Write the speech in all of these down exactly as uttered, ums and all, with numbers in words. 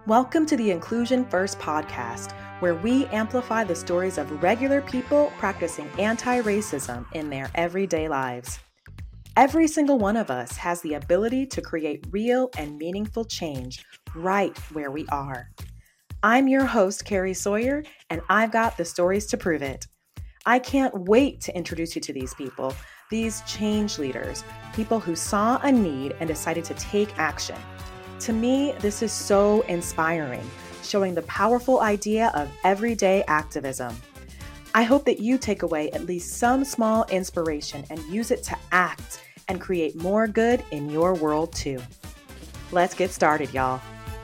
Welcome to the Inclusion First podcast, where we amplify the stories of regular people practicing anti-racism in their everyday lives. Every single one of us has the ability to create real and meaningful change right where we are. I'm your host, Carrie Sawyer, and I've got the stories to prove it. I can't wait to introduce you to these people, these change leaders, people who saw a need and decided to take action. To me, this is so inspiring, showing the powerful idea of everyday activism. I hope that you take away at least some small inspiration and use it to act and create more good in your world too. Let's get started, y'all.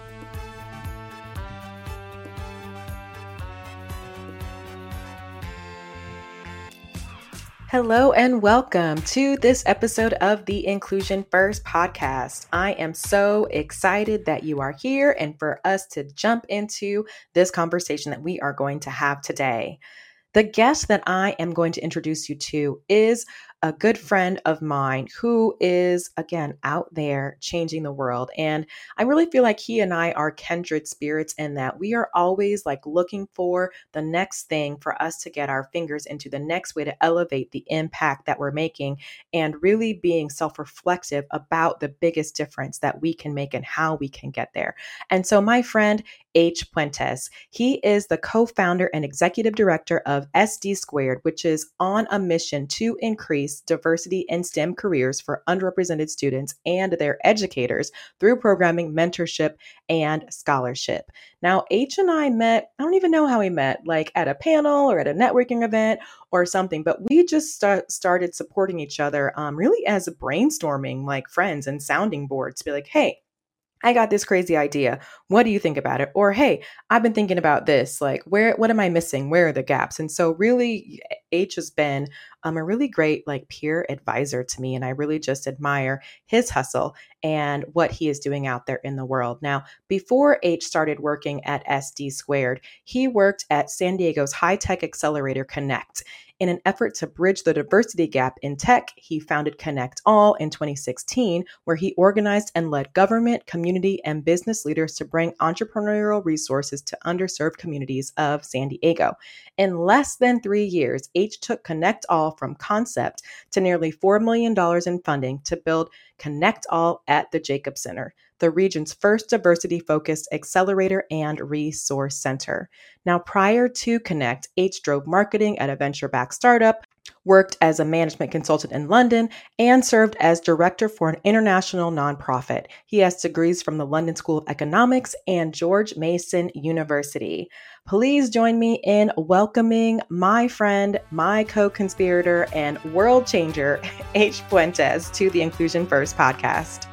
Hello and welcome to this episode of the Inclusion First podcast. I am so excited that you are here and for us to jump into this conversation that we are going to have today. The guest that I am going to introduce you to is a good friend of mine who is, again, out there changing the world. And I really feel like he and I are kindred spirits in that we are always like looking for the next thing for us to get our fingers into, the next way to elevate the impact that we're making and really being self-reflective about the biggest difference that we can make and how we can get there. And so my friend, H. Puentes, he is the co-founder and executive director of S D Squared, which is on a mission to increase diversity in STEM careers for underrepresented students and their educators through programming, mentorship, and scholarship. Now, H and I met, I don't even know how we met, like at a panel or at a networking event or something, but we just start, started supporting each other um, really as brainstorming like friends and sounding boards to be like, hey, I got this crazy idea. What do you think about it? Or, hey, I've been thinking about this. Like, where, what am I missing? Where are the gaps? And so really, H has been um, a really great like peer advisor to me. And I really just admire his hustle and what he is doing out there in the world. Now, before H started working at S D Squared, he worked at San Diego's High Tech Accelerator Connect. In an effort to bridge the diversity gap in tech, he founded Connect All in twenty sixteen, where he organized and led government, community, and business leaders to bring entrepreneurial resources to underserved communities of San Diego. In less than three years, H took Connect All from concept to nearly four million dollars in funding to build Connect All at the Jacobs Center, the region's first diversity-focused accelerator and resource center. Now, prior to Connect, H drove marketing at a venture-backed startup, worked as a management consultant in London, and served as director for an international nonprofit. He has degrees from the London School of Economics and George Mason University. Please join me in welcoming my friend, my co-conspirator, and world changer, H. Puentes, to the Inclusion First podcast.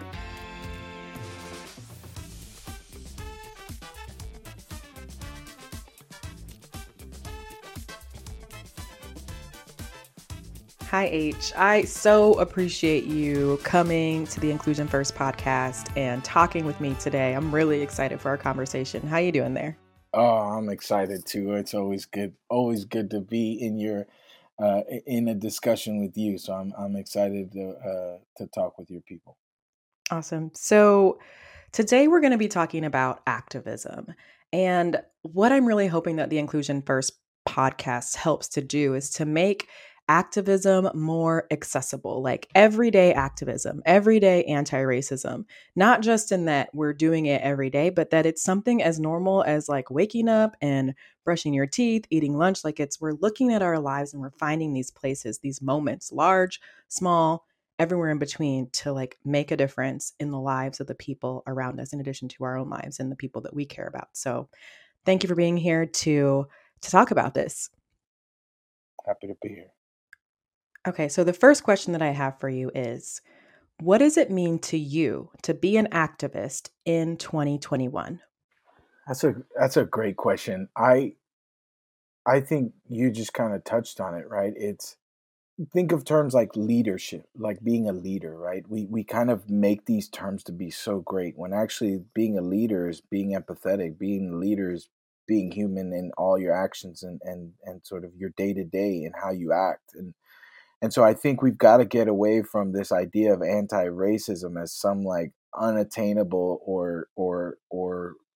Hi, H. I so appreciate you coming to the Inclusion First podcast and talking with me today. I'm really excited for our conversation. How you doing there? Oh, I'm excited too. It's always good, always good to be in your uh, in a discussion with you. So I'm I'm excited to uh, to talk with your people. Awesome. So today we're going to be talking about activism. And what I'm really hoping that the Inclusion First podcast helps to do is to make activism more accessible, like everyday activism, everyday anti-racism, not just in that we're doing it every day, but that it's something as normal as like waking up and brushing your teeth, eating lunch. Like it's, we're looking at our lives and we're finding these places, these moments, large, small, everywhere in between, to like make a difference in the lives of the people around us, in addition to our own lives and the people that we care about. So thank you for being here to to talk about this. Happy to be here. Okay, so the first question that I have for you is, what does it mean to you to be an activist in twenty twenty-one? That's a that's a great question. I I think you just kind of touched on it, right? It's think of terms like leadership, like being a leader, right? We we kind of make these terms to be so great when actually being a leader is being empathetic, being a leader is being human in all your actions and and and sort of your day to day and how you act. And and so I think we've got to get away from this idea of anti-racism as some like unattainable or or or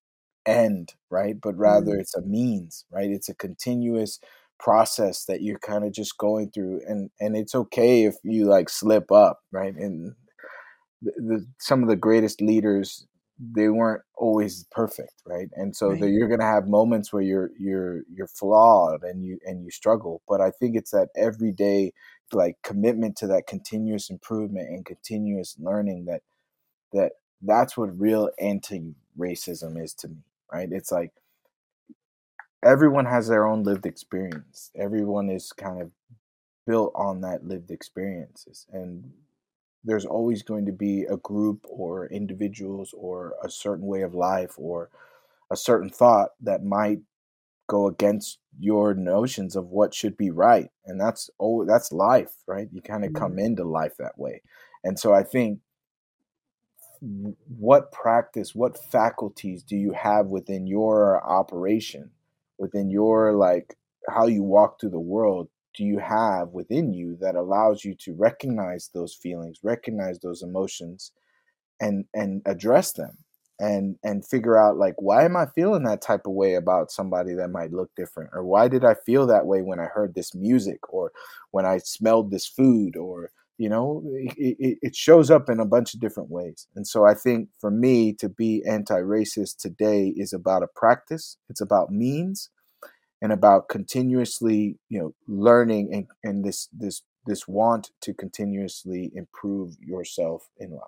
end, right? But rather it's a means, right? It's a continuous process that you're kind of just going through, and and it's okay if you like slip up, right? And the, the some of the greatest leaders, they weren't always perfect, right? And so that Right. you're going to have moments where you're you're you're flawed and you and you struggle, but I think it's that everyday like commitment to that continuous improvement and continuous learning that that that's what real anti-racism is to me, right? It's like everyone has their own lived experience. Everyone is kind of built on that lived experiences, and there's always going to be a group or individuals or a certain way of life or a certain thought that might go against your notions of what should be right, and that's oh that's life, right? You kind of come Mm. into life that way. And so I think, what practice, what faculties do you have within your operation, within your like how you walk through the world, do you have within you that allows you to recognize those feelings, recognize those emotions, and and address them, and and figure out like, why am I feeling that type of way about somebody that might look different, or why did I feel that way when I heard this music, or when I smelled this food, or you know it, it, it shows up in a bunch of different ways. And so I think for me to be anti-racist today is about a practice, it's about means, and about continuously you know learning, and, and this this this want to continuously improve yourself in life.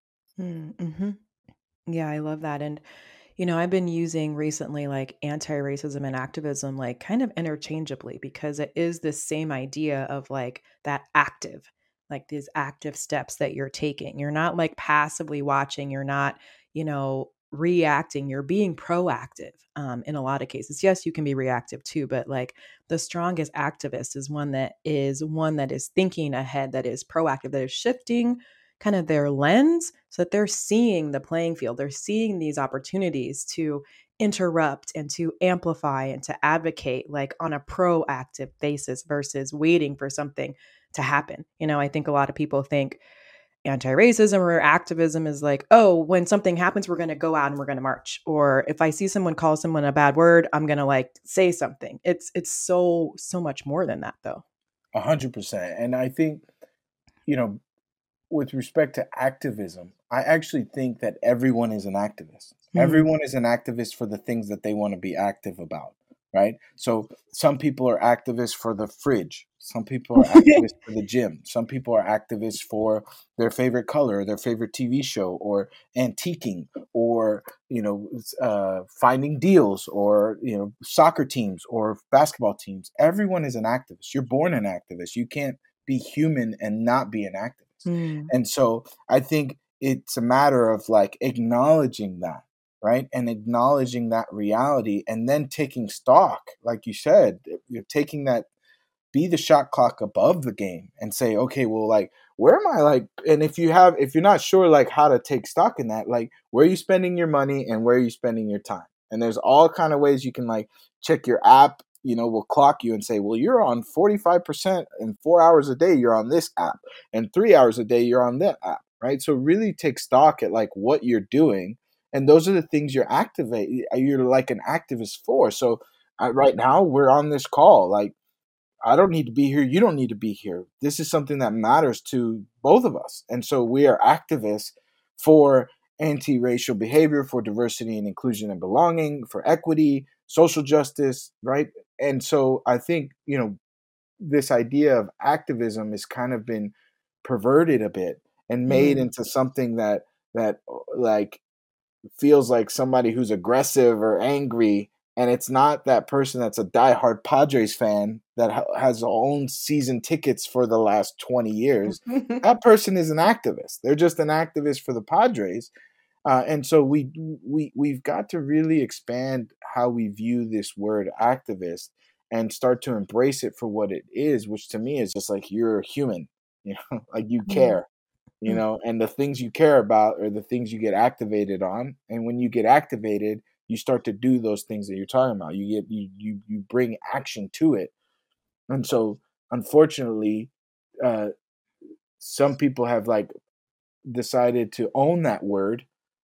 Mm-hmm. Yeah, I love that. And, you know, I've been using recently like anti racism and activism like kind of interchangeably because it is the same idea of like that active, like these active steps that you're taking. You're not like passively watching, you're not, you know, reacting, you're being proactive um, in a lot of cases. Yes, you can be reactive too, but like the strongest activist is one that is one that is thinking ahead, that is proactive, that is shifting kind of their lens so that they're seeing the playing field. They're seeing these opportunities to interrupt and to amplify and to advocate like on a proactive basis versus waiting for something to happen. You know, I think a lot of people think anti-racism or activism is like, oh, when something happens, we're going to go out and we're going to march. Or if I see someone call someone a bad word, I'm going to like say something. It's it's so so much more than that though. A hundred percent. And I think, you know, with respect to activism, I actually think that everyone is an activist. Mm. Everyone is an activist for the things that they want to be active about, right? So some people are activists for the fridge. Some people are activists for the gym. Some people are activists for their favorite color, their favorite T V show, or antiquing, or you know, uh, finding deals, or you know, soccer teams or basketball teams. Everyone is an activist. You're born an activist. You can't be human and not be an activist. Mm. And so I think it's a matter of like acknowledging that, right? And acknowledging that reality, and then taking stock, like you said, you're taking that, be the shot clock above the game and say, okay, well, like, where am I like, and if you have, if you're not sure like how to take stock in that, like, where are you spending your money and where are you spending your time? And there's all kind of ways you can like check your app, you know, will clock you and say, well, you're on forty-five percent and four hours a day, you're on this app, and three hours a day, you're on that app, right? So really take stock at like what you're doing. And those are the things you're activate, you're like an activist for. So uh, right now we're on this call, like, I don't need to be here. You don't need to be here. This is something that matters to both of us. And so we are activists for anti-racial behavior, for diversity and inclusion and belonging, for equity, social justice, right? And so I think, you know, this idea of activism has kind of been perverted a bit and made Mm. into something that that like feels like somebody who's aggressive or angry, and it's not that person that's a diehard Padres fan that ha- has owned season tickets for the last twenty years. That person is an activist. They're just an activist for the Padres. Uh, and so we we we've got to really expand how we view this word activist and start to embrace it for what it is, which to me is just like, you're a human, you know, like you Mm. care, you know, and the things you care about are the things you get activated on. And when you get activated, you start to do those things that you're talking about. You get you you you bring action to it. And so unfortunately, uh some people have like decided to own that word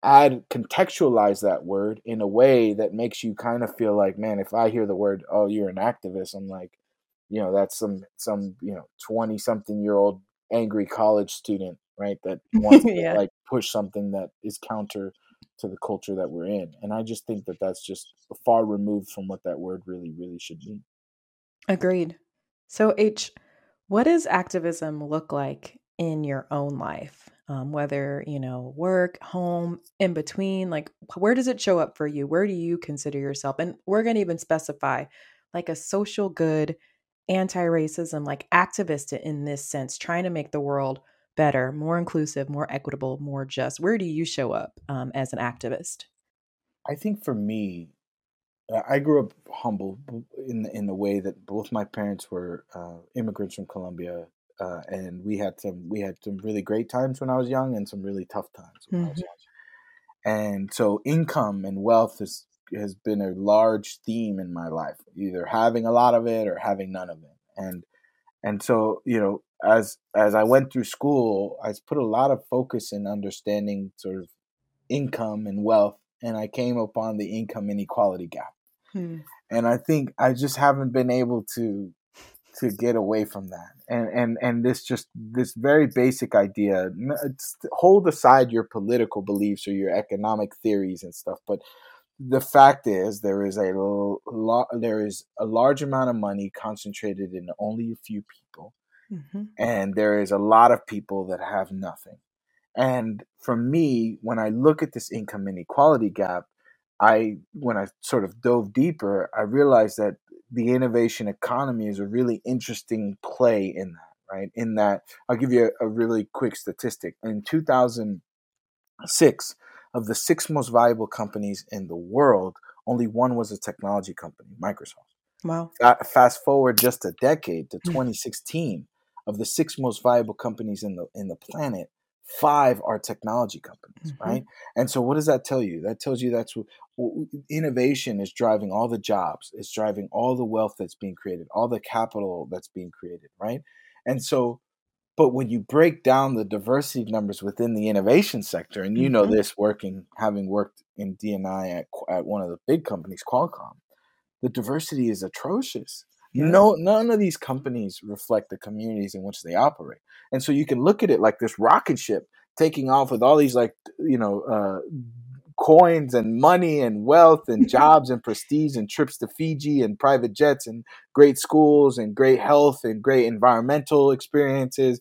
add contextualize that word in a way that makes you kind of feel like, man, if I hear the word, oh, you're an activist, I'm like, you know, that's some some you know twenty something year old angry college student, right, that wants to Yeah, like push something that is counter to the culture that we're in. And I just think that that's just far removed from what that word really really should mean. agreed. So, H, what does activism look like in your own life? Um, whether, you know, work, home, in between, like where does it show up for you? Where do you consider yourself? And we're going to even specify like a social good, anti racism, like activist in this sense, trying to make the world better, more inclusive, more equitable, more just. Where do you show up um, as an activist? I think for me, uh, I grew up humble in the, in the way that both my parents were uh, immigrants from Colombia, uh, and we had some we had some really great times when I was young, and some really tough times when I was Mhm. young. And so, income and wealth is, has been a large theme in my life, either having a lot of it or having none of it. And and so, you know, as as I went through school, I put a lot of focus in understanding sort of income and wealth, and I came upon the income inequality gap. Hmm. And I think I just haven't been able to to get away from that. And and and this just this very basic idea, it's, hold aside your political beliefs or your economic theories and stuff, but the fact is there is a lo- there is a large amount of money concentrated in only a few people, Mhm. and there is a lot of people that have nothing. And for me, when I look at this income inequality gap, I when I sort of dove deeper, I realized that the innovation economy is a really interesting play in that, right? In that, I'll give you a, a really quick statistic. In two thousand six, of the six most valuable companies in the world, only one was a technology company, Microsoft. Wow. Fa- Fast forward just a decade to twenty sixteen, of the six most valuable companies in the in the planet, five are technology companies, Mhm. right? And so, what does that tell you? That tells you that's what, what- innovation is driving all the jobs, it's driving all the wealth that's being created, all the capital that's being created, right? And so, but when you break down the diversity numbers within the innovation sector, and you know Mhm. this working, having worked in D and I at, at one of the big companies, Qualcomm, the diversity is atrocious. Yep. No, none of these companies reflect the communities in which they operate. And so you can look at it like this rocket ship taking off with all these like you know uh, coins and money and wealth and jobs and prestige and trips to Fiji and private jets and great schools and great health and great environmental experiences,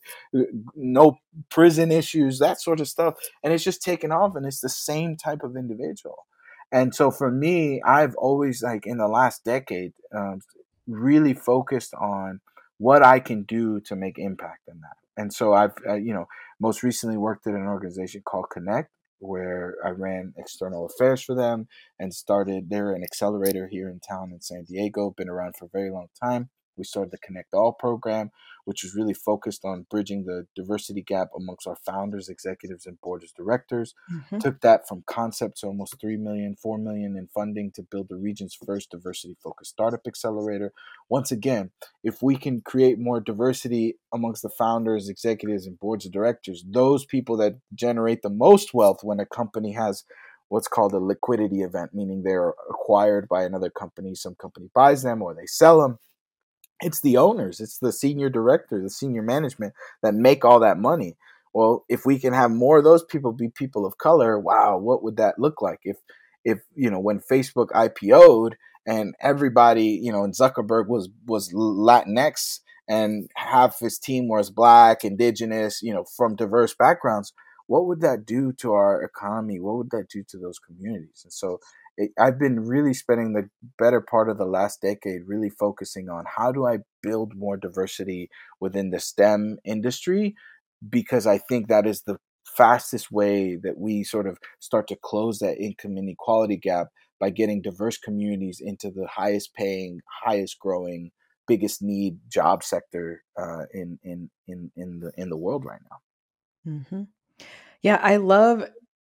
no prison issues, that sort of stuff. And it's just taken off, and it's the same type of individual. And so for me, I've always, like in the last decade, um, really focused on what I can do to make impact in that. And so I've, uh, you know, most recently worked at an organization called Connect, where I ran external affairs for them and started, they're an accelerator here in town in San Diego, been around for a very long time. We started the Connect All program, which is really focused on bridging the diversity gap amongst our founders, executives, and board of directors. Mhm. Took that from concept to almost three million, four million in funding to build the region's first diversity focused startup accelerator. Once again, if we can create more diversity amongst the founders, executives, and boards of directors, those people that generate the most wealth when a company has what's called a liquidity event, meaning they're acquired by another company, some company buys them or they sell them, it's the owners, it's the senior director, the senior management that make all that money. Well, if we can have more of those people be people of color, wow, what would that look like? If if you know, when Facebook I P O'd and everybody, you know, and Zuckerberg was was Latinx and half his team was black, indigenous, you know, from diverse backgrounds, what would that do to our economy? What would that do to those communities? And so it, I've been really spending the better part of the last decade really focusing on how do I build more diversity within the STEM industry, because I think that is the fastest way that we sort of start to close that income inequality gap, by getting diverse communities into the highest paying, highest growing, biggest need job sector uh, in in in in the in the world right now. Mhm. Yeah, I love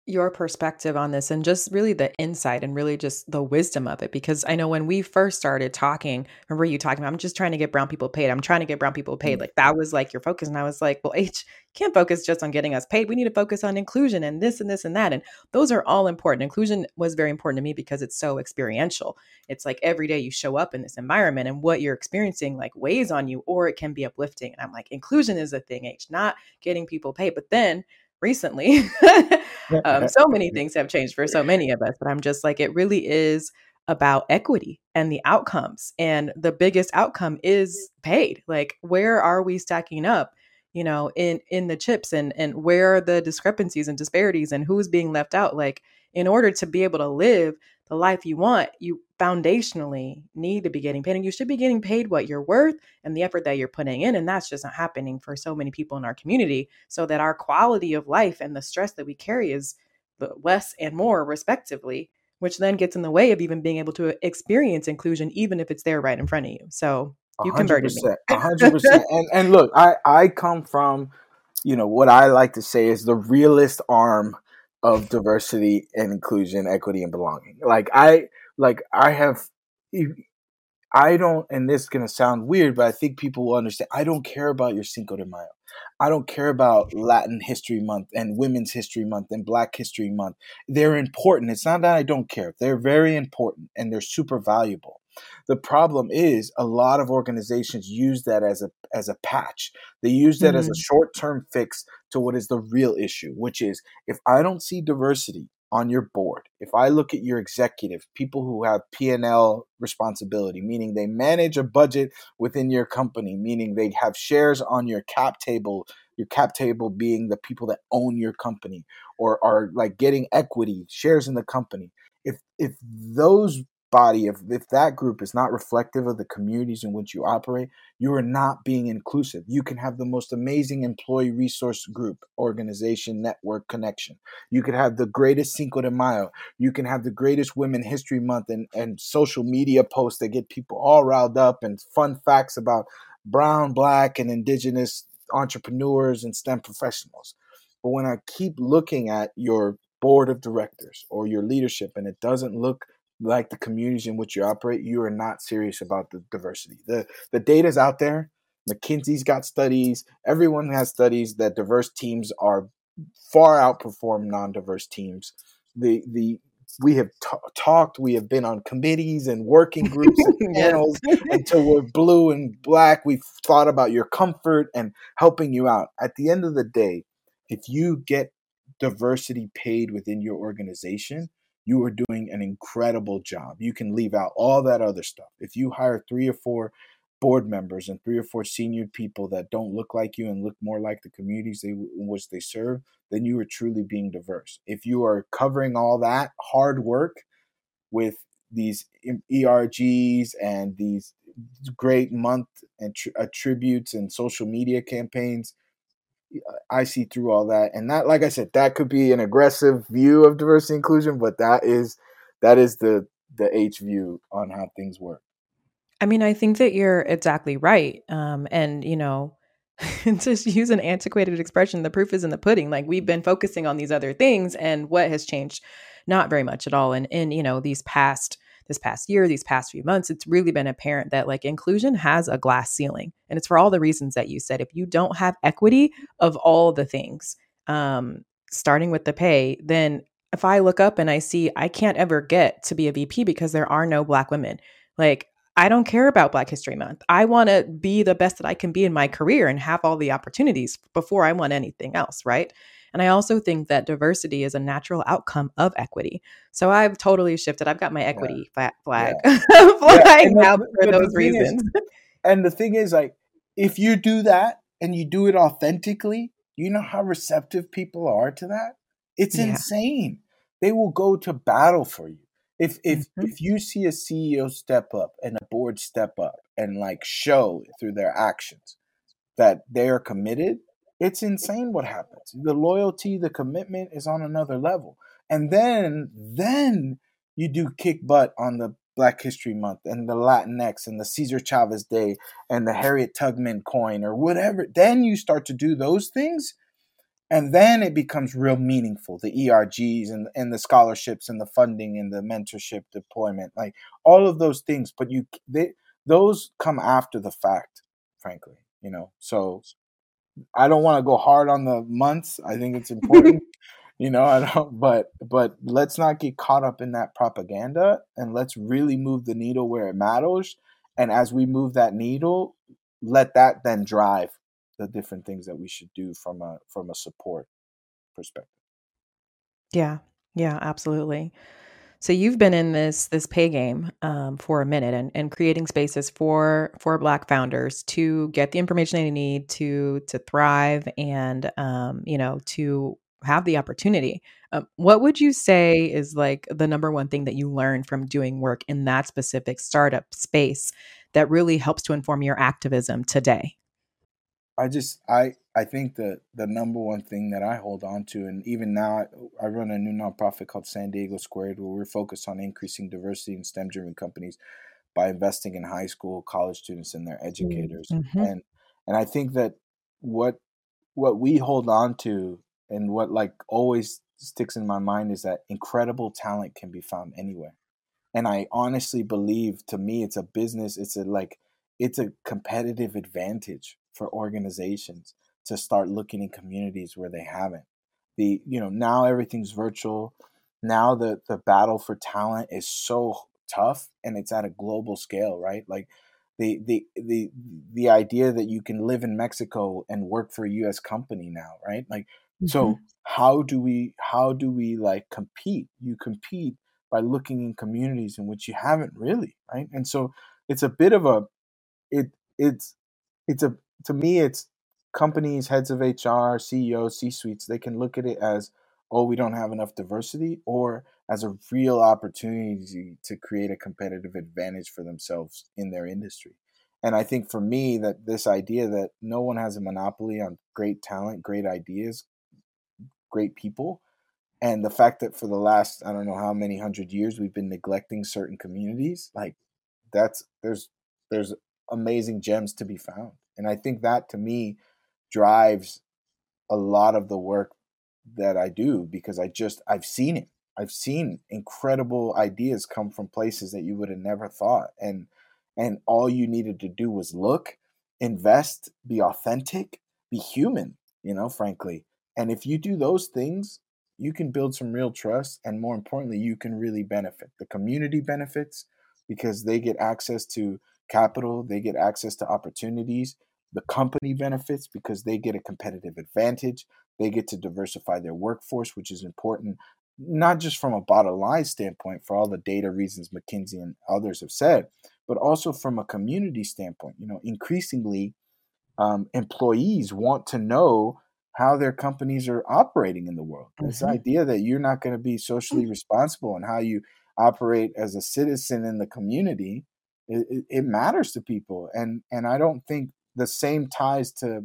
your perspective on this and just really the insight and really just the wisdom of it. Because I know when we first started talking, remember you talking about, I'm just trying to get brown people paid. I'm trying to get brown people paid. Mm. Like that was like your focus. And I was like, well, H, can't focus just on getting us paid. We need to focus on inclusion and this and this and that. And those are all important. Inclusion was very important to me because it's so experiential. It's like every day you show up in this environment and what you're experiencing like weighs on you, or it can be uplifting. And I'm like, inclusion is a thing, H, not getting people paid. But then recently, um, so many things have changed for so many of us, but I'm just like, it really is about equity and the outcomes. And the biggest outcome is paid. Like, where are we stacking up, you know, in in the chips, and and where are the discrepancies and disparities and who's being left out? Like, in order to be able to live the life you want, you foundationally need to be getting paid, and you should be getting paid what you're worth and the effort that you're putting in. And that's just not happening for so many people in our community, so that our quality of life and the stress that we carry is less and more respectively, which then gets in the way of even being able to experience inclusion, even if it's there right in front of you. So A you hundred converted me. percent, a hundred percent. And and look, I I come from, you know, what I like to say is the realist arm of diversity and inclusion, equity and belonging. Like I like I have I don't, and this is going to sound weird, but I think people will understand. I don't care about your Cinco de Mayo. I don't care about Latin History Month and Women's History Month and Black History Month. They're important. It's not that I don't care. They're very important and they're super valuable. The problem is a lot of organizations use that as a as a patch. They use that as a Mhm. short-term fix to what is the real issue, which is if I don't see diversity on your board, if I look at your executive, people who have P and L responsibility, meaning they manage a budget within your company, meaning they have shares on your cap table, your cap table being the people that own your company or are like getting equity, shares in the company. If if those body of if that group is not reflective of the communities in which you operate, you are not being inclusive. You can have the most amazing employee resource group, organization, network, connection. You could have the greatest Cinco de Mayo. You can have the greatest Women History Month and, and social media posts that get people all riled up and fun facts about brown, black, and indigenous entrepreneurs and STEM professionals. But when I keep looking at your board of directors or your leadership and it doesn't look like the communities in which you operate, you are not serious about the diversity. The the data's out there. McKinsey's got studies. Everyone has studies that diverse teams are far outperform non-diverse teams. The the we have t- talked, we have been on committees and working groups and Yes. panels until we're blue and black. We've thought about your comfort and helping you out. At the end of the day, if you get diversity paid within your organization, you are doing an incredible job. You can leave out all that other stuff. If you hire three or four board members and three or four senior people that don't look like you and look more like the communities they, in which they serve, then you are truly being diverse. If you are covering all that hard work with these E R Gs and these great month and tr- attributes and social media campaigns, I see through all that. And that, like I said, that could be an aggressive view of diversity inclusion, but that is that is the the H view on how things work. I mean, I think that you're exactly right. Um, and, you know, to use an antiquated expression, the proof is in the pudding. Like we've been focusing on these other things, and what has changed? Not very much at all. And in, you know, these past this past year, these past few months, it's really been apparent that like inclusion has a glass ceiling. And it's for all the reasons that you said. If you don't have equity of all the things, um, starting with the pay, then if I look up and I see I can't ever get to be a V P because there are no Black women, like I don't care about Black History Month. I want to be the best that I can be in my career and have all the opportunities before I want anything else, right? And I also think that diversity is a natural outcome of equity. So I've totally shifted. I've got my Yeah, equity flag, yeah, flag yeah. And flying the, out for but those the thing is, reasons. and the thing is, like, if you do that and you do it authentically, you know how receptive people are to that. It's Yeah. insane. They will go to battle for you. If if Mhm. if you see a C E O step up and a board step up and like show through their actions that they are committed, it's insane what happens. The loyalty, the commitment is on another level. And then then you do kick butt on the Black History Month and the Latinx and the Cesar Chavez Day and the Harriet Tubman coin or whatever. Then you start to do those things. And then it becomes real meaningful, the E R Gs and, and the scholarships and the funding and the mentorship deployment, like all of those things. But you, they, those come after the fact, frankly, you know. So I don't want to go hard on the months. I think it's important, you know. I don't, but but let's not get caught up in that propaganda, and let's really move the needle where it matters. And as we move that needle, let that then drive the different things that we should do from a from a support perspective. Yeah. Yeah, absolutely. So you've been in this this pay game um, for a minute and, and creating spaces for for Black founders to get the information they need to to thrive and um, you know to have the opportunity. Um, what would you say is like the number one thing that you learned from doing work in that specific startup space that really helps to inform your activism today? I just I I think that the number one thing that I hold on to, and even now I, I run a new nonprofit called San Diego Squared, where we're focused on increasing diversity in STEM-driven companies by investing in high school, college students, and their educators. Mm-hmm. And and I think that what what we hold on to and what like always sticks in my mind is that incredible talent can be found anywhere. And I honestly believe, to me, it's a business. It's a like, it's a competitive advantage for organizations to start looking in communities where they haven't. The you know now everything's virtual. Now the the battle for talent is so tough, and it's at a global scale, right? Like the the the the idea that you can live in Mexico and work for a U S company now, right? Like Mm-hmm. so, how do we how do we like compete? You compete by looking in communities in which you haven't really, right? And so it's a bit of a it it's it's a to me it's companies, heads of H R, C E Os, C suites, they can look at it as, oh, we don't have enough diversity, or as a real opportunity to create a competitive advantage for themselves in their industry. And I think for me that this idea that no one has a monopoly on great talent, great ideas, great people, and the fact that for the last I don't know how many hundred years we've been neglecting certain communities, like that's there's there's amazing gems to be found. And I think that to me drives a lot of the work that I do, because I just I've seen it. I've seen incredible ideas come from places that you would have never thought. And and all you needed to do was look, invest, be authentic, be human, you know, frankly. And if you do those things, you can build some real trust, and more importantly, you can really benefit. The community benefits because they get access to capital, they get access to opportunities. The company benefits because they get a competitive advantage. They get to diversify their workforce, which is important, not just from a bottom line standpoint for all the data reasons McKinsey and others have said, but also from a community standpoint. You know, increasingly, um, employees want to know how their companies are operating in the world. This Mm-hmm. idea that you're not going to be socially responsible and how you operate as a citizen in the community, it, it, it matters to people. And and I don't think the same ties to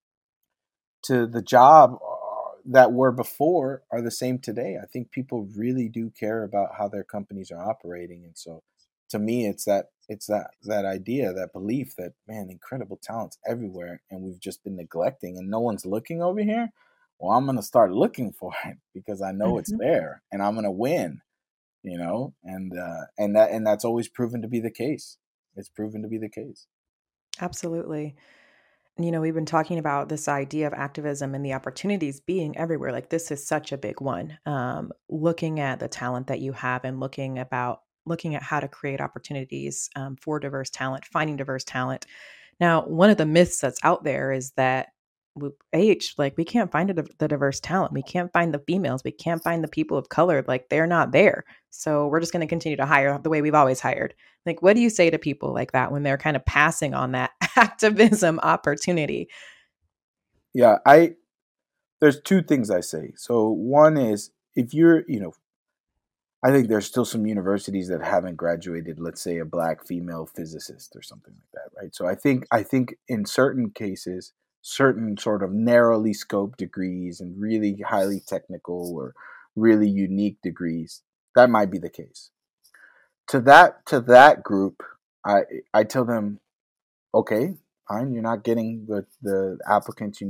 to the job uh, that were before are the same today. I think people really do care about how their companies are operating, and so to me, it's that it's that that idea, that belief that man, incredible talent's everywhere, and we've just been neglecting, and no one's looking over here. Well, I'm gonna start looking for it because I know it's Mm-hmm. there, and I'm gonna win. You know, and uh, and that and that's always proven to be the case. It's proven to be the case. Absolutely. You know, we've been talking about this idea of activism and the opportunities being everywhere. Like this is such a big one. Um, looking at the talent that you have and looking about looking at how to create opportunities um, for diverse talent, finding diverse talent. Now, one of the myths that's out there is that with age, like we can't find a, the diverse talent. We can't find the females. We can't find the people of color. Like they're not there. So we're just going to continue to hire the way we've always hired. Like, what do you say to people like that when they're kind of passing on that activism opportunity? Yeah, I there's two things I say. So one is if you're, you know, I think there's still some universities that haven't graduated, let's say, a black female physicist or something like that, right? So I think I think in certain cases, certain sort of narrowly scoped degrees and really highly technical or really unique degrees, that might be the case. To that to that group, I I tell them, okay, fine, you're not getting the the applicants you need.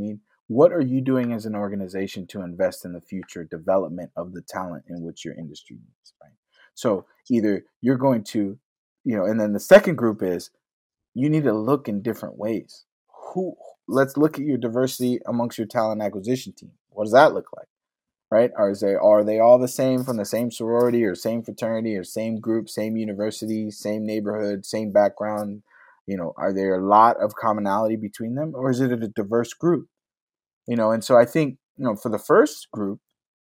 what are you doing as an organization to invest in the future development of the talent in which your industry needs, right? So either you're going to, you know, and then the second group is you need to look in different ways. Who Let's look at your diversity amongst your talent acquisition team. What does that look like? Right? Are they are they all the same from the same sorority or same fraternity or same group, same university, same neighborhood, same background? You know, are there a lot of commonality between them, or is it a diverse group? You know, and so I think, you know, for the first group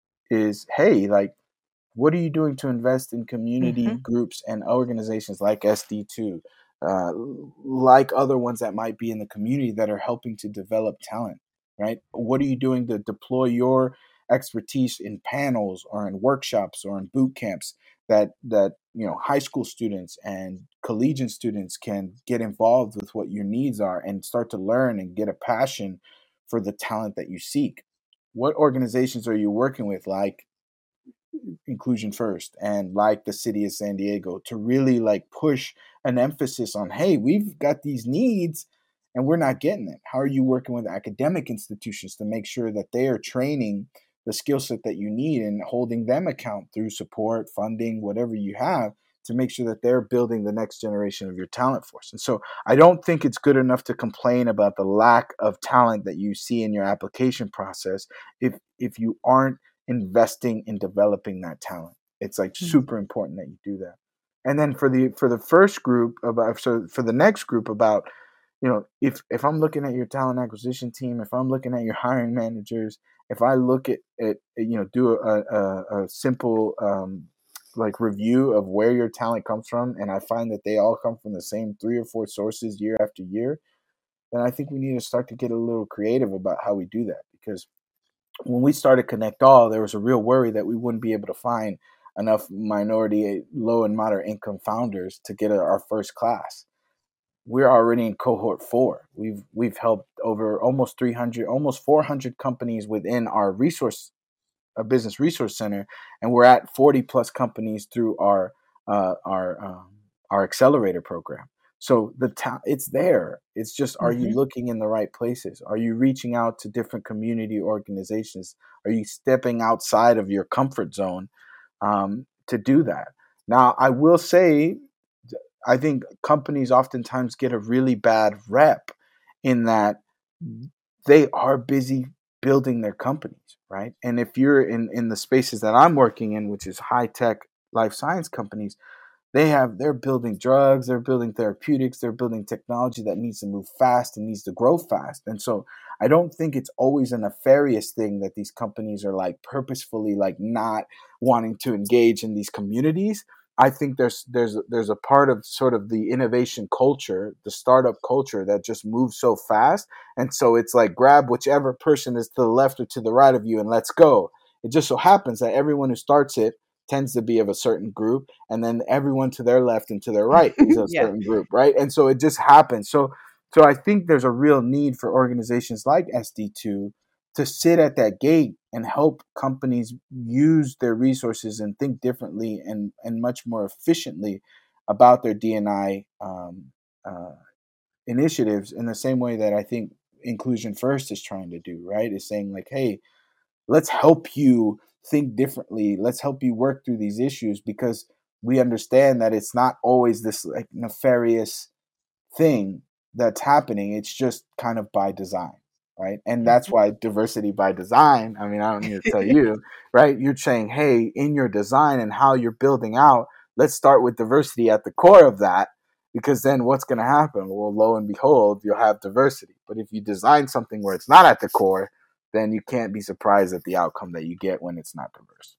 is, hey, like, what are you doing to invest in community Mm-hmm. groups and organizations like S D two, uh, like other ones that might be in the community that are helping to develop talent, right? What are you doing to deploy your expertise in panels or in workshops or in boot camps that that you know high school students and collegiate students can get involved with what your needs are and start to learn and get a passion for the talent that you seek? What organizations are you working with, like Inclusion First and like the city of San Diego, to really like push an emphasis on, hey, we've got these needs and we're not getting it? How are you working with academic institutions to make sure that they are training the skill set that you need and holding them account through support, funding, whatever you have, to make sure that they're building the next generation of your talent force? And so I don't think it's good enough to complain about the lack of talent that you see in your application process if if you aren't investing in developing that talent. It's like super important that you do that. And then for the for the first group about so for the next group about, you know, if if I'm looking at your talent acquisition team, if I'm looking at your hiring managers, if I look at it, you know, do a, a, a simple um, like review of where your talent comes from, and I find that they all come from the same three or four sources year after year, then I think we need to start to get a little creative about how we do that. Because when we started Connect All, there was a real worry that we wouldn't be able to find enough minority, low and moderate income founders to get our first class. We're already in cohort four. We've we've helped over almost three hundred, almost four hundred companies within our resource, a business resource center, and we're at forty plus companies through our uh, our um, our accelerator program. So the ta- it's there. It's just, are you Mm-hmm. looking in the right places? Are you reaching out to different community organizations? Are you stepping outside of your comfort zone um, to do that? Now, I will say, I think companies oftentimes get a really bad rep in that they are busy building their companies, right? And if you're in in the spaces that I'm working in, which is high tech life science companies, they have they're building drugs, they're building therapeutics, they're building technology that needs to move fast and needs to grow fast. And so I don't think it's always a nefarious thing that these companies are like purposefully like not wanting to engage in these communities. I think there's there's there's a part of sort of the innovation culture, the startup culture, that just moves so fast. And so it's like, grab whichever person is to the left or to the right of you and let's go. It just so happens that everyone who starts it tends to be of a certain group, and then everyone to their left and to their right is a Yeah. certain group, right? And so it just happens. So so I think there's a real need for organizations like S D two to sit at that gate and help companies use their resources and think differently and and much more efficiently about their D and I um, uh, initiatives, in the same way that I think Inclusion First is trying to do, right? Is saying like, hey, let's help you think differently. Let's help you work through these issues, because we understand that it's not always this like nefarious thing that's happening. It's just kind of by design, right? And that's Mm-hmm. why diversity by design, I mean, I don't need to tell you, right? You're saying, hey, in your design and how you're building out, let's start with diversity at the core of that, because then what's going to happen? Well, lo and behold, you'll have diversity. But if you design something where it's not at the core, then you can't be surprised at the outcome that you get when it's not diverse.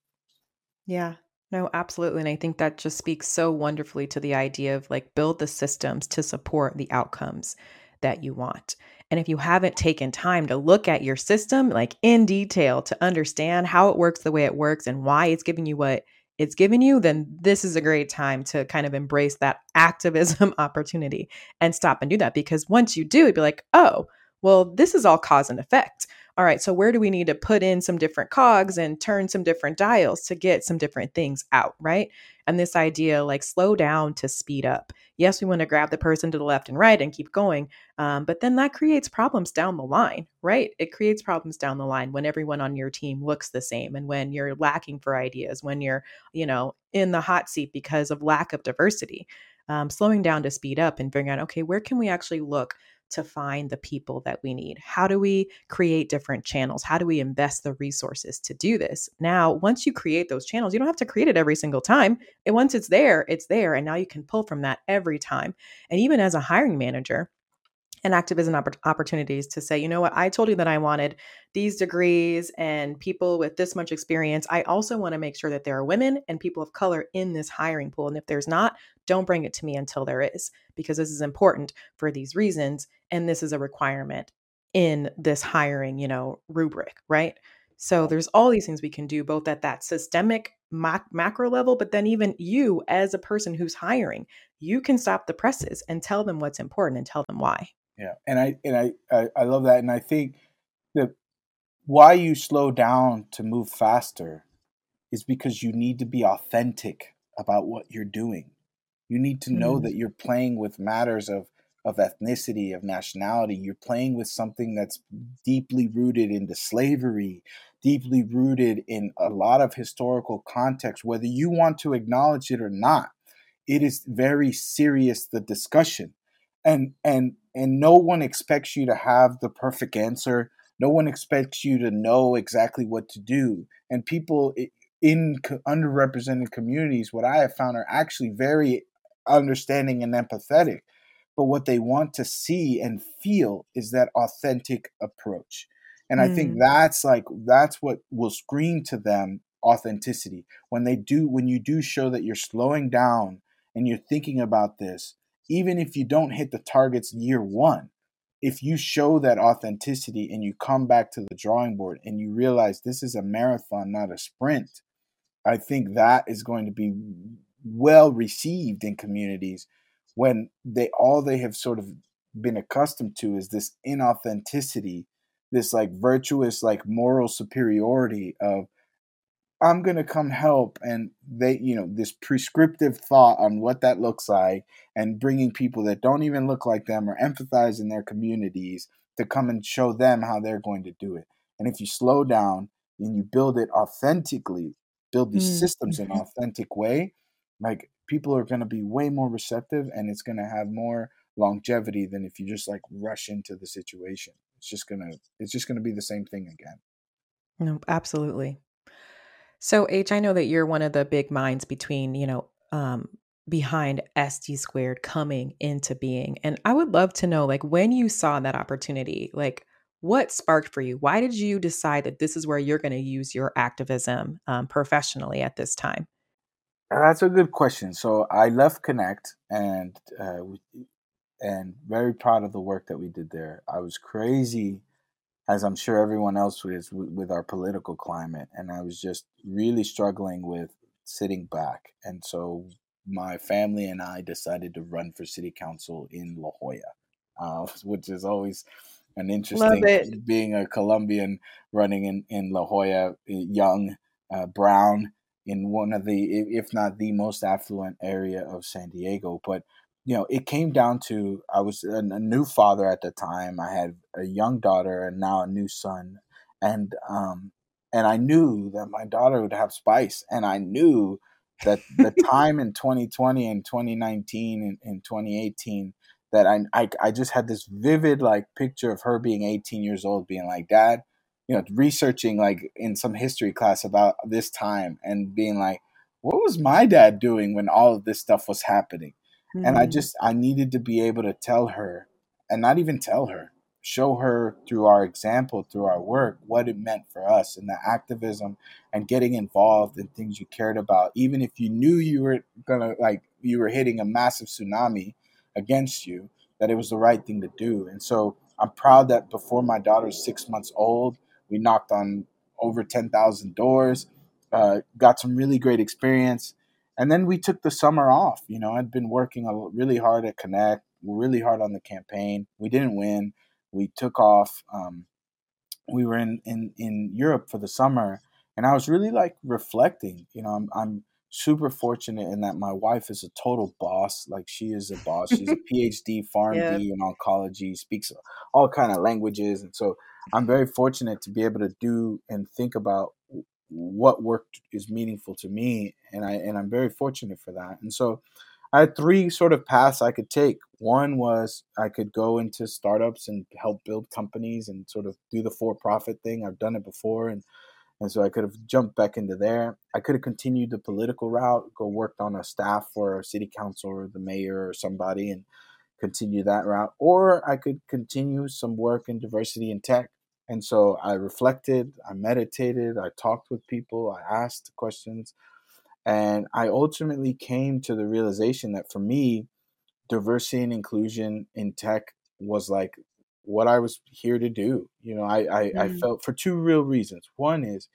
Yeah, no, absolutely. And I think that just speaks so wonderfully to the idea of like build the systems to support the outcomes that you want. And if you haven't taken time to look at your system like in detail to understand how it works the way it works and why it's giving you what it's giving you, then this is a great time to kind of embrace that activism opportunity and stop and do that. Because once you do, it'd be like, oh, well, this is all cause and effect. All right, so where do we need to put in some different cogs and turn some different dials to get some different things out, right? And this idea, like, slow down to speed up. Yes, we want to grab the person to the left and right and keep going. Um, but then that creates problems down the line, right? It creates problems down the line when everyone on your team looks the same and when you're lacking for ideas, when you're, you know, in the hot seat because of lack of diversity. Um, slowing down to speed up and figuring out, okay, where can we actually look to find the people that we need? How do we create different channels? How do we invest the resources to do this? Now, once you create those channels, you don't have to create it every single time. And once it's there, it's there. And now you can pull from that every time. And even as a hiring manager, and activism oppor- opportunities to say, you know what, I told you that I wanted these degrees and people with this much experience. I also want to make sure that there are women and people of color in this hiring pool. And if there's not, don't bring it to me until there is, because this is important for these reasons. And this is a requirement in this hiring, you know, rubric, right? So there's all these things we can do both at that systemic mac- macro level, but then even you as a person who's hiring, you can stop the presses and tell them what's important and tell them why. Yeah, and I and I, I I love that, and I think that why you slow down to move faster is because you need to be authentic about what you're doing. You need to know Mm, that you're playing with matters of of ethnicity, of nationality. You're playing with something that's deeply rooted into slavery, deeply rooted in a lot of historical context, whether you want to acknowledge it or not. It is very serious, the discussion. And and and no one expects you to have the perfect answer. No one expects you to know exactly what to do. And people in underrepresented communities, what I have found, are actually very understanding and empathetic. But what they want to see and feel is that authentic approach. And I think mm, that's like that's what will scream to them authenticity. When they do when you do show that you're slowing down and you're thinking about this, even if you don't hit the targets year one, if you show that authenticity and you come back to the drawing board and you realize this is a marathon, not a sprint, I think that is going to be well received in communities when they all they have sort of been accustomed to is this inauthenticity, this like virtuous like moral superiority of I'm going to come help, and they, you know, this prescriptive thought on what that looks like, and bringing people that don't even look like them or empathize in their communities to come and show them how they're going to do it. And if you slow down and you build it authentically, build these mm, systems in an mhm. authentic way, like people are going to be way more receptive, and it's going to have more longevity than if you just like rush into the situation. It's just going to it's just going to be the same thing again. No, absolutely. So H, I know that you're one of the big minds between, you know, um, behind S D squared coming into being. And I would love to know, like, when you saw that opportunity, like, what sparked for you? Why did you decide that this is where you're going to use your activism um, professionally at this time? Uh, That's a good question. So I left Connect, and uh, we, and very proud of the work that we did there. I was crazy, as I'm sure everyone else is, with, with our political climate, and I was just really struggling with sitting back. And so my family and I decided to run for city council in La Jolla, uh, which is always an Love interesting, it. being a Colombian running in, in La Jolla, uh, young, uh, brown, in one of the, if not the most affluent area of San Diego. But, you know, it came down to, I was a, a new father at the time. I had a young daughter and now a new son. And, um, and I knew that my daughter would have spice. And I knew that the time in twenty twenty and twenty nineteen and, and twenty eighteen, that I, I I just had this vivid like picture of her being eighteen years old, being like, Dad, you know, researching like in some history class about this time and being like, what was my dad doing when all of this stuff was happening? And I Mm, just I needed to be able to tell her, and not even tell her, show her through our example, through our work, what it meant for us and the activism and getting involved in things you cared about, even if you knew you were gonna like you were hitting a massive tsunami against you, that it was the right thing to do. And so I'm proud that before my daughter's six months old, we knocked on over ten thousand doors, uh, got some really great experience. And then we took the summer off. You know, I'd been working a- really hard at Connect, really hard on the campaign. We didn't win. We took off. Um, we were in, in, in Europe for the summer, and I was really like reflecting. You know, I'm, I'm super fortunate in that my wife is a total boss. Like she is a boss. She's a PhD, Yeah. PharmD in oncology, speaks all kind of languages, and so I'm very fortunate to be able to do and think about what work is meaningful to me, and I and I'm very fortunate for that. And so I had three sort of paths I could take. One was I could go into startups and help build companies and sort of do the for-profit thing. I've done it before, and and so I could have jumped back into there. I could have continued the political route, go worked on a staff for a city council or the mayor or somebody and continue that route. Or I could continue some work in diversity and tech. And so I reflected, I meditated, I talked with people, I asked questions, and I ultimately came to the realization that for me, diversity and inclusion in tech was like what I was here to do. You know, I, I, I Mm. felt for two real reasons. One is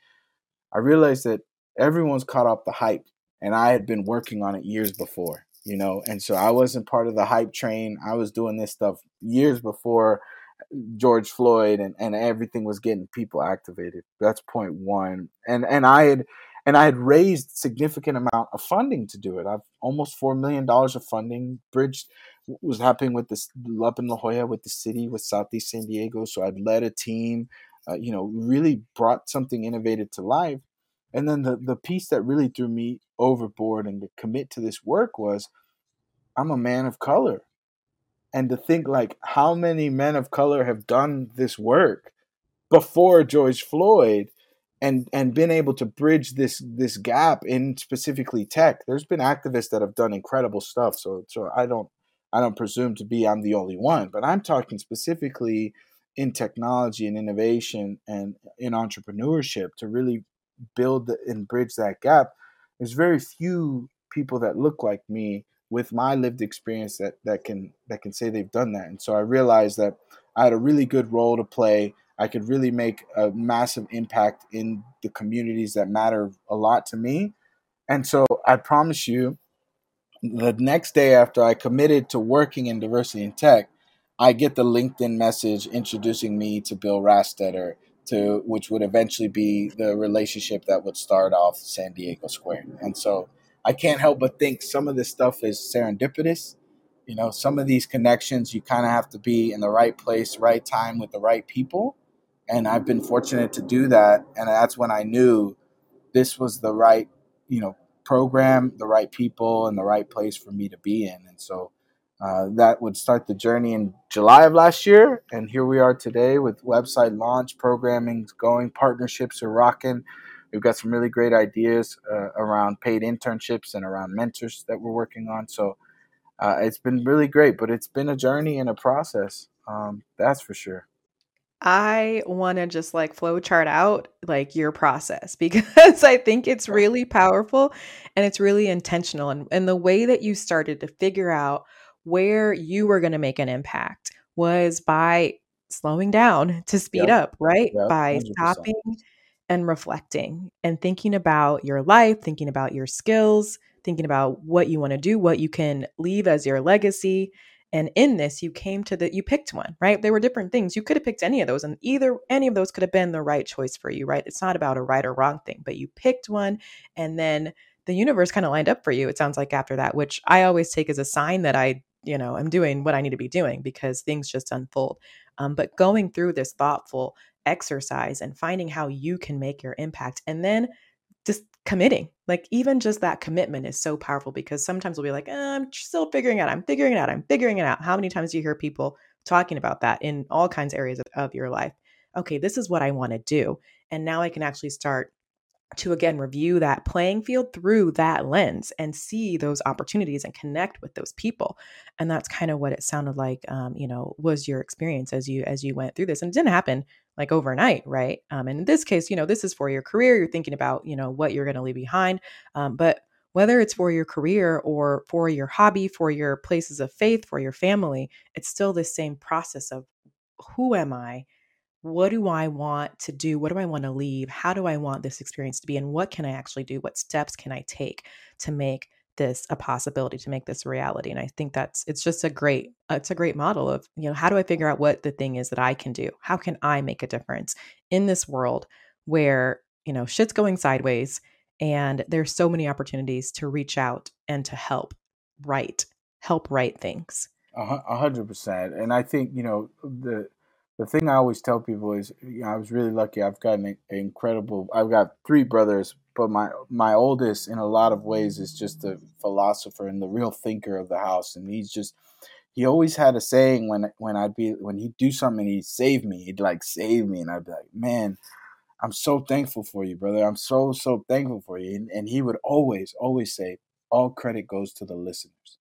I realized that everyone's caught up the hype, and I had been working on it years before, you know, and so I wasn't part of the hype train. I was doing this stuff years before George Floyd and, and everything was getting people activated. That's point one. And and I had and I had raised significant amount of funding to do it. I've almost four million dollars of funding. Bridge was happening with this up in La Jolla with the city with Southeast San Diego. So I'd led a team, uh, you know, really brought something innovative to life. And then the the piece that really threw me overboard and to commit to this work was I'm a man of color, and to think like how many men of color have done this work before George Floyd and and been able to bridge this this gap in specifically tech. There's been activists that have done incredible stuff. So so I don't I don't presume to be I'm the only one, but I'm talking specifically in technology and innovation and in entrepreneurship to really build and bridge that gap. There's very few people that look like me with my lived experience that that can that can say they've done that. And so I realized that I had a really good role to play. I could really make a massive impact in the communities that matter a lot to me. And so I promise you, the next day after I committed to working in diversity in tech, I get the LinkedIn message introducing me to Bill Rastetter, to which would eventually be the relationship that would start off San Diego Square. And so I can't help but think some of this stuff is serendipitous. You know, some of these connections, you kind of have to be in the right place, right time with the right people. And I've been fortunate to do that. And that's when I knew this was the right, you know, program, the right people, and the right place for me to be in. And so uh, that would start the journey in July of last year. And here we are today with website launch, programming's going, partnerships are rocking. We've got some really great ideas uh, around paid internships and around mentors that we're working on. So uh, it's been really great, but it's been a journey and a process. Um, that's for sure. I wanna just, like, flow chart out, like, your process because I think it's really powerful and it's really intentional, and and the way that you started to figure out where you were gonna make an impact was by slowing down to speed Yep. up, right? Yep. By one hundred percent. stopping and reflecting and thinking about your life, thinking about your skills, thinking about what you wanna do, what you can leave as your legacy, and in this, you came to the you picked one, right? There were different things. You could have picked any of those, and either any of those could have been the right choice for you, right? It's not about a right or wrong thing, but you picked one, and then the universe kind of lined up for you. It sounds like after that, which I always take as a sign that I, you know, I'm doing what I need to be doing because things just unfold. Um, but going through this thoughtful exercise and finding how you can make your impact, and then just committing. Like even just that commitment is so powerful because sometimes we'll be like, "Uh, I'm still figuring it out. I'm figuring it out. I'm figuring it out." How many times do you hear people talking about that in all kinds of areas of, of your life? Okay, this is what I want to do. And now I can actually start to again review that playing field through that lens and see those opportunities and connect with those people. And that's kind of what it sounded like, um, you know, was your experience as you as you went through this. And it didn't happen like overnight, right? Um, and in this case, you know, this is for your career. You're thinking about, you know, what you're going to leave behind. Um, but whether it's for your career or for your hobby, for your places of faith, for your family, it's still the same process of who am I? What do I want to do? What do I want to leave? How do I want this experience to be? And what can I actually do? What steps can I take to make this a possibility, to make this a reality? And I think that's it's just a great uh, it's a great model of, you know, how do I figure out what the thing is that I can do? How can I make a difference in this world where, you know, shit's going sideways And there's so many opportunities to reach out and to help write, help write things. A hu- a hundred percent. And I think, you know, the the thing I always tell people is, you know, I was really lucky. I've got an in- incredible. I've got three brothers, but my my oldest, in a lot of ways, is just the philosopher and the real thinker of the house. And he's just he always had a saying when when I'd be when he'd do something and he'd save me. He'd like save me, and I'd be like, man, I'm so thankful for you, brother. I'm so so thankful for you. And, and he would always always say, all credit goes to the listeners.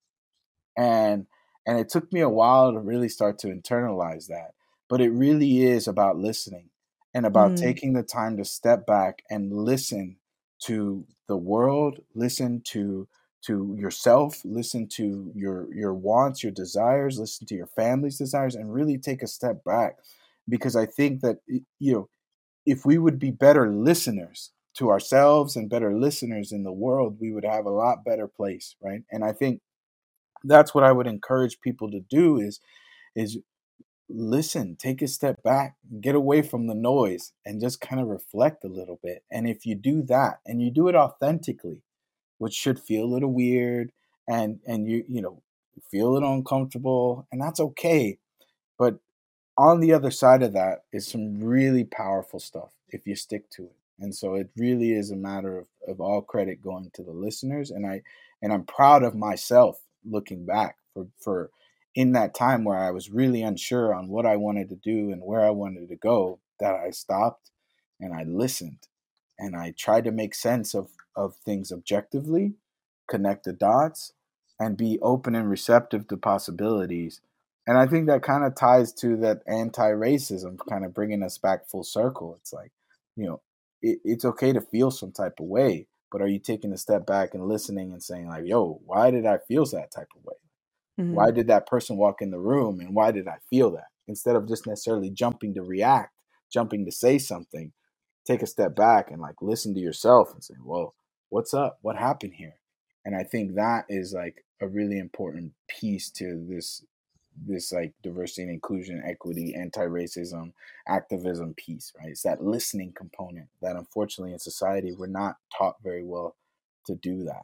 and and it took me a while to really start to internalize that, but it really is about listening and about Mm, taking the time to step back and listen to the world, listen to to yourself, listen to your your wants, your desires, listen to your family's desires, and really take a step back. Because I think that y- you know, if we would be better listeners to ourselves and better listeners in the world, we would have a lot better place, right? And I think that's what I would encourage people to do is is listen, take a step back, get away from the noise and just kind of reflect a little bit. And if you do that and you do it authentically, which should feel a little weird and and you you know feel a little uncomfortable, and that's okay. But on the other side of that is some really powerful stuff if you stick to it. And so it really is a matter of, of all credit going to the listeners. And I and I'm proud of myself looking back for for in that time where I was really unsure on what I wanted to do and where I wanted to go, that I stopped and I listened and I tried to make sense of, of things objectively, connect the dots, and be open and receptive to possibilities. And I think that kind of ties to that anti-racism, kind of bringing us back full circle. It's like, you know, it, it's okay to feel some type of way, but are you taking a step back and listening and saying like, yo, why did I feel that type of way? mhm. Why did that person walk in the room and why did I feel that? Instead of just necessarily jumping to react, jumping to say something, take a step back and like listen to yourself and say, well, what's up? What happened here? And I think that is like a really important piece to this this like diversity and inclusion, equity, anti-racism, activism piece, right? It's that listening component that unfortunately in society we're not taught very well to do that.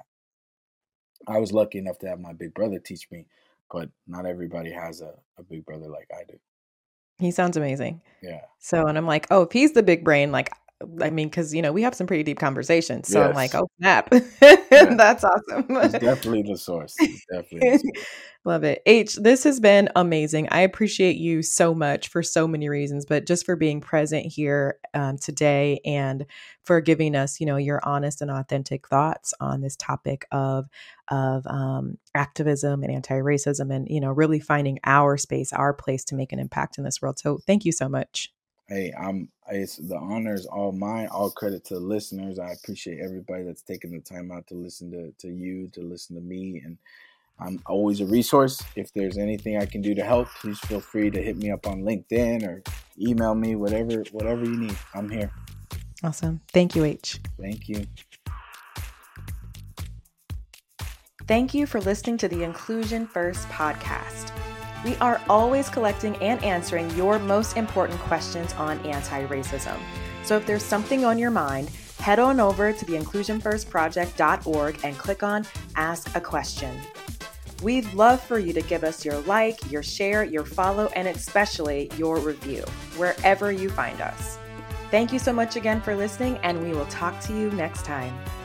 I was lucky enough to have my big brother teach me, but not everybody has a, a big brother like I do. He sounds amazing. Yeah. So, and I'm like, oh, if he's the big brain, like, I mean, because, you know, we have some pretty deep conversations. So I'm like, Yes. oh, snap. Yeah. That's awesome. He's definitely the source. He's definitely the source. Love it. H, this has been amazing. I appreciate you so much for so many reasons, but just for being present here um, today and for giving us, you know, your honest and authentic thoughts on this topic of of um, activism and anti-racism, and you know, really finding our space, our place to make an impact in this world. So, thank you so much. Hey, I'm it's the honor is all mine. All credit to the listeners. I appreciate everybody that's taking the time out to listen to, to you, to listen to me. And I'm always a resource. If there's anything I can do to help, please feel free to hit me up on LinkedIn or email me, whatever, whatever you need. I'm here. Awesome. Thank you, H. Thank you. Thank you for listening to the Inclusion First podcast. We are always collecting and answering your most important questions on anti-racism. So if there's something on your mind, head on over to the inclusion first project dot org and click on Ask a Question. We'd love for you to give us your like, your share, your follow, and especially your review, wherever you find us. Thank you so much again for listening, and we will talk to you next time.